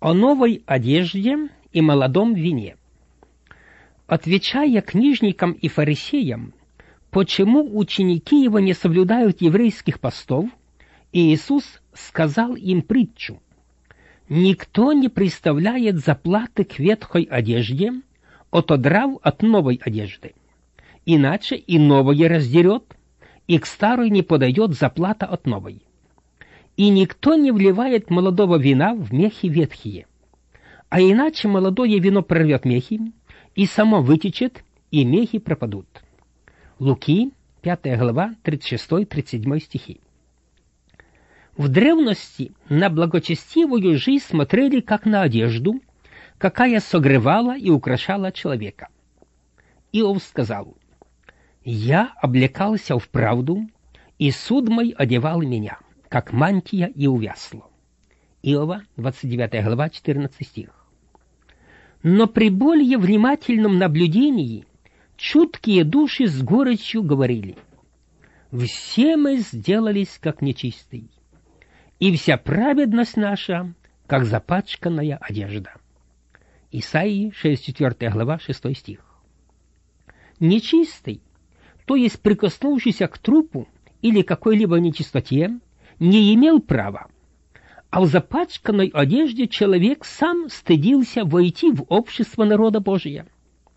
о новой одежде и молодом вине. Отвечая книжникам и фарисеям, почему ученики его не соблюдают еврейских постов, Иисус сказал им притчу: «Никто не приставляет заплаты к ветхой одежде, отодрав от новой одежды, иначе и новое раздерет, и к старой не подойдет заплата от новой. И никто не вливает молодого вина в мехи ветхие, а иначе молодое вино прорвет мехи, и само вытечет, и мехи пропадут». Луки, 5 глава, 36-37 стихи. В древности на благочестивую жизнь смотрели как на одежду, какая согревала и украшала человека. Иов сказал: «Я облекался в правду, и суд мой одевал меня, как мантия и увясло». Иова, 29 глава, 14 стих. Но при более внимательном наблюдении чуткие души с горечью говорили: «Все мы сделались как нечистые, и вся праведность наша, как запачканная одежда». Исаии, 64 глава, 6 стих. Нечистый, то есть прикоснувшийся к трупу или какой-либо нечистоте, не имел права, а в запачканной одежде человек сам стыдился войти в общество народа Божия.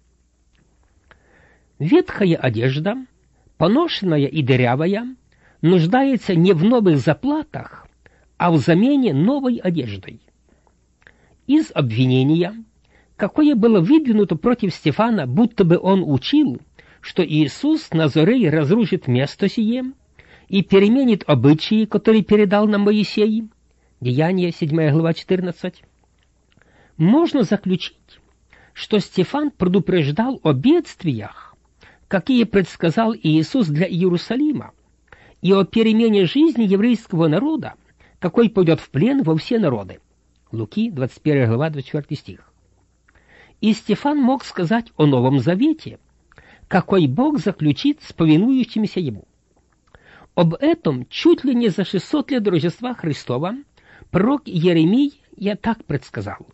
Ветхая одежда, поношенная и дырявая, нуждается не в новых заплатах, а в замене новой одеждой. Из обвинения, какое было выдвинуто против Стефана, будто бы он учил, что Иисус Назарей разрушит место сие и переменит обычаи, которые передал нам Моисей, Деяния, 7 глава, 14, можно заключить, что Стефан предупреждал о бедствиях, какие предсказал Иисус для Иерусалима, и о перемене жизни еврейского народа, какой пойдет в плен во все народы. Луки, 21 глава, 24 стих. И Стефан мог сказать о Новом Завете, какой Бог заключит с повинующимися Ему. Об этом чуть ли не за 600 лет до Рождества Христова пророк Иеремия так предсказал: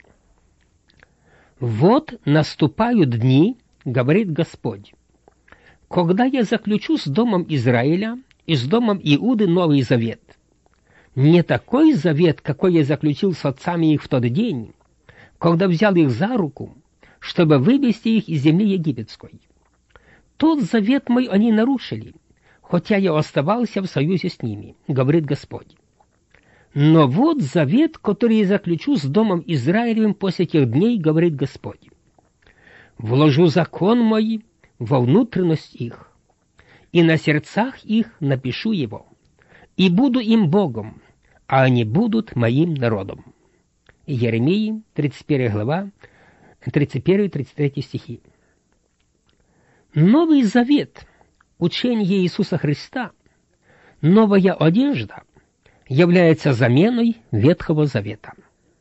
«Вот наступают дни, говорит Господь, когда я заключу с домом Израиля и с домом Иуды Новый Завет. Не такой завет, какой я заключил с отцами их в тот день, когда взял их за руку, чтобы вывести их из земли египетской. Тот завет мой они нарушили, хотя я оставался в союзе с ними, говорит Господь. Но вот завет, который я заключу с домом Израилевым после тех дней, говорит Господь. Вложу закон мой во внутренность их, и на сердцах их напишу его, и буду им Богом, а они будут моим народом». Иеремии, 31 глава, 31-33 стихи. Новый Завет, учение Иисуса Христа, новая одежда, является заменой Ветхого Завета.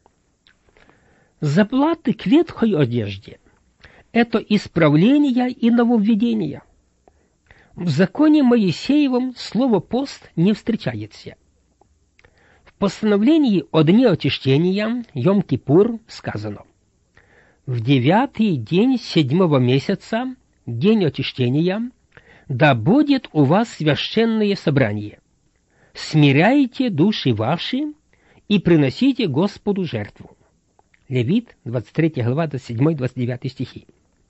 Заплаты к ветхой одежде – это исправление и нововведение. В законе Моисеевом слово «пост» не встречается. В постановлении о дне очищения, Йом-Кипур, сказано: «В 9-й день 7-го месяца, день очищения, да будет у вас священное собрание. Смиряйте души ваши и приносите Господу жертву». Левит, 23 глава, 27-29 стихи.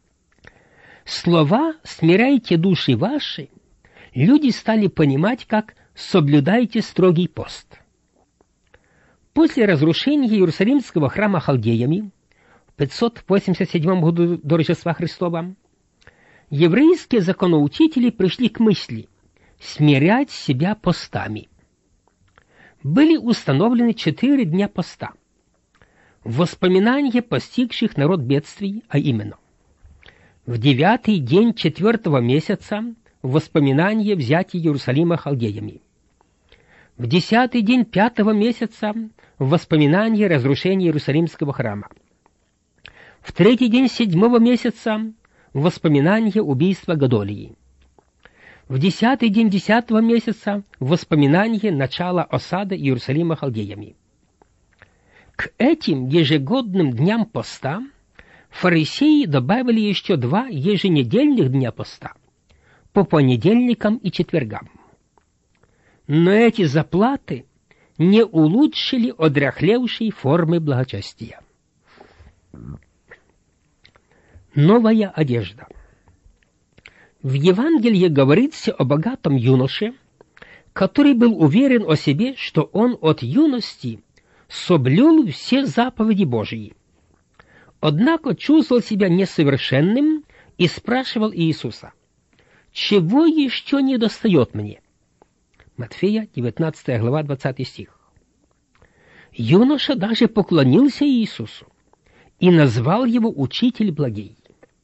Слова «смиряйте души ваши» люди стали понимать как «соблюдайте строгий пост». После разрушения Иерусалимского храма халдеями в 587 году до Рождества Христова еврейские законоучители пришли к мысли смирять себя постами. Были установлены 4 дня поста, воспоминания постигших народ бедствий, а именно: в 9-й день 4-го месяца воспоминание взятия Иерусалима халдеями, в 10-й день 5-го месяца воспоминание разрушения Иерусалимского храма, в 3-й день 7-го месяца воспоминание убийства Годолии, в 10-й день 10-го месяца воспоминание начала осады Иерусалима халдеями. К этим ежегодным дням поста фарисеи добавили еще 2 еженедельных дня поста по понедельникам и четвергам. Но эти заплаты не улучшили одряхлевшей формы благочестия. Новая одежда. В Евангелии говорится о богатом юноше, который был уверен о себе, что он от юности соблюл все заповеди Божьи. Однако чувствовал себя несовершенным и спрашивал Иисуса: «Чего еще недостает мне?» Матфея, 19 глава, 20 стих. Юноша даже поклонился Иисусу и назвал его «Учитель благий».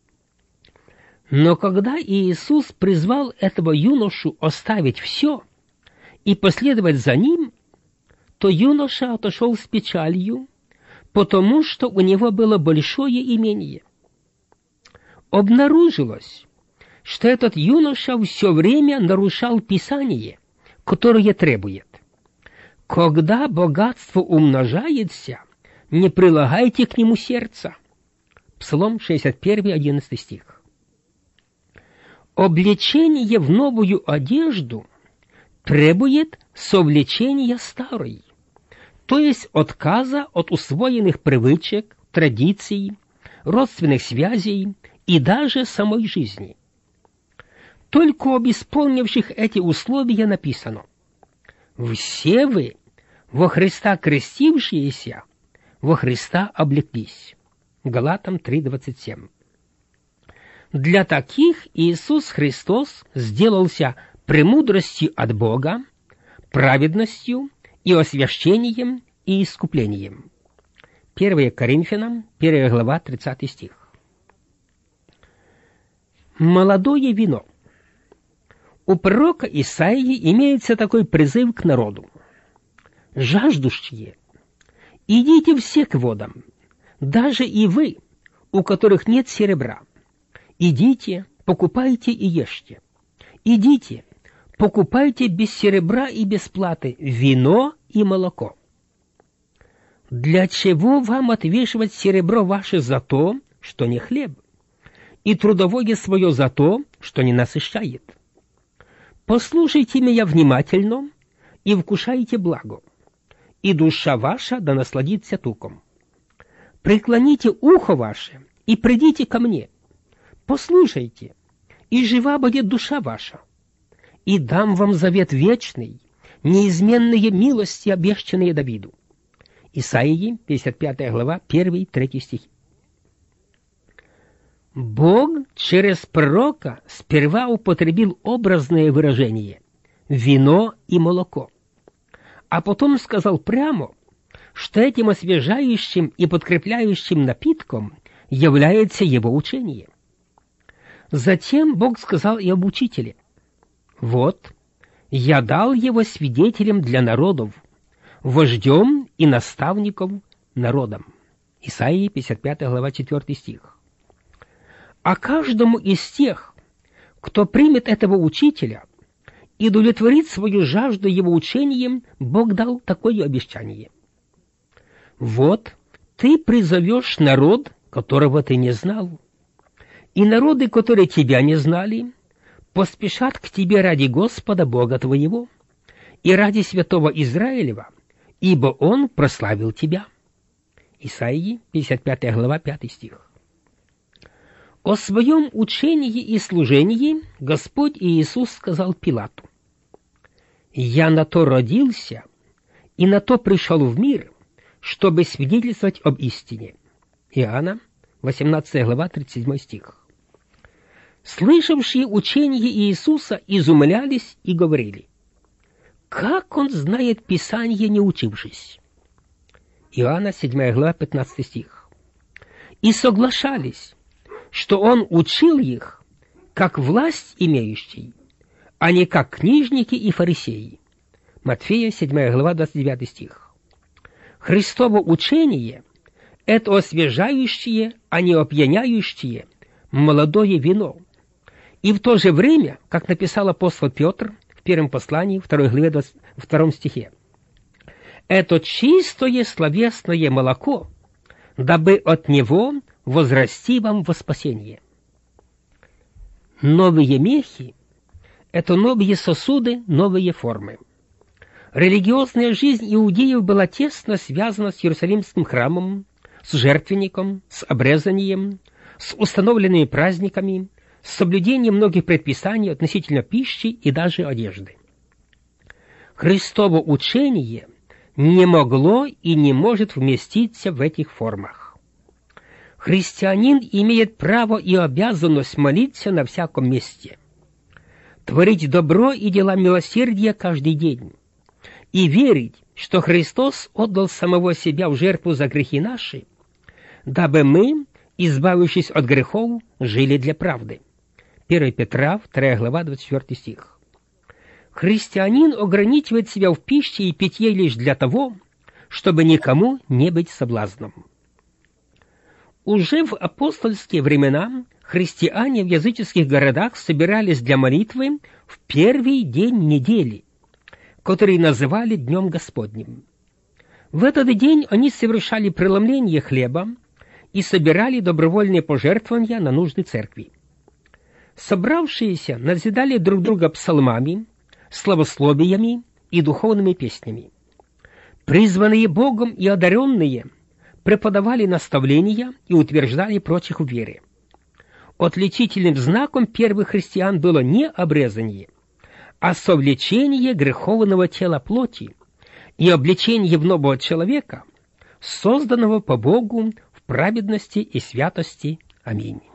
Но когда Иисус призвал этого юношу оставить все и последовать за ним, то юноша отошел с печалью, потому что у него было большое имение. Обнаружилось, что этот юноша все время нарушал Писание, которое требует: когда богатство умножается, не прилагайте к нему сердца. Псалом 61, 11 стих. Облечение в новую одежду требует совлечения старой, то есть отказа от усвоенных привычек, традиций, родственных связей и даже самой жизни. Только об исполнивших эти условия написано: «Все вы, во Христа крестившиеся, во Христа облеклись». Галатам 3:27. Для таких Иисус Христос сделался премудростью от Бога, праведностью и освящением и искуплением. 1 Коринфянам, 1 глава, 30 стих. Молодое вино. У пророка Исаии имеется такой призыв к народу: «Жаждущие, идите все к водам, даже и вы, у которых нет серебра. Идите, покупайте и ешьте. Идите, покупайте без серебра и без платы вино и молоко. Для чего вам отвешивать серебро ваше за то, что не хлеб, и трудовое свое за то, что не насыщает? Послушайте меня внимательно и вкушайте благо, и душа ваша да насладится туком. Преклоните ухо ваше и придите ко мне. Послушайте, и жива будет душа ваша, и дам вам завет вечный, неизменные милости, обещанные Давиду». Исаии, 55 глава, 1-3 стихи. Бог через пророка сперва употребил образное выражение «вино и молоко», а потом сказал прямо, что этим освежающим и подкрепляющим напитком является его учение. Затем Бог сказал и об учителе: «Вот, я дал его свидетелем для народов, вождем и наставником народам». Исаии, 55 глава, 4 стих. А каждому из тех, кто примет этого учителя и удовлетворит свою жажду его учением, Бог дал такое обещание: «Вот ты призовешь народ, которого ты не знал, и народы, которые тебя не знали, поспешат к тебе ради Господа Бога твоего и ради святого Израилева, ибо Он прославил тебя». Исаии, 55 глава, 5 стих. О своем учении и служении Господь Иисус сказал Пилату: «Я на то родился и на то пришел в мир, чтобы свидетельствовать об истине». Иоанна, 18 глава, 37 стих. Слышавшие учение Иисуса изумлялись и говорили: «Как он знает Писание, не учившись?» Иоанна, 7 глава, 15 стих. И соглашались, что он учил их, как власть имеющий, а не как книжники и фарисеи. Матфея, 7 глава, 29 стих. Христово учение — это освежающее, а не опьяняющее молодое вино. И в то же время, как написал апостол Петр в первом послании, 2 главе, 22 стихе, это чистое словесное молоко, дабы от него возрасти вам во спасение. Новые мехи – это новые сосуды, новые формы. Религиозная жизнь иудеев была тесно связана с Иерусалимским храмом, с жертвенником, с обрезанием, с установленными праздниками, с соблюдением многих предписаний относительно пищи и даже одежды. Христово учение не могло и не может вместиться в этих формах. Христианин имеет право и обязанность молиться на всяком месте, творить добро и дела милосердия каждый день, и верить, что Христос отдал самого себя в жертву за грехи наши, дабы мы, избавившись от грехов, жили для правды. 1 Петра, 2 глава, 24 стих. Христианин ограничивает себя в пище и питье лишь для того, чтобы никому не быть соблазном. Уже в апостольские времена христиане в языческих городах собирались для молитвы в первый день недели, который называли Днем Господним. В этот день они совершали преломление хлеба и собирали добровольные пожертвования на нужды церкви. Собравшиеся назидали друг друга псалмами, славословиями и духовными песнями. Призванные Богом и одаренные преподавали наставления и утверждали прочих в вере. Отличительным знаком первых христиан было не обрезание, а совлечение греховного тела плоти и облечение в нового человека, созданного по Богу в праведности и святости. Аминь.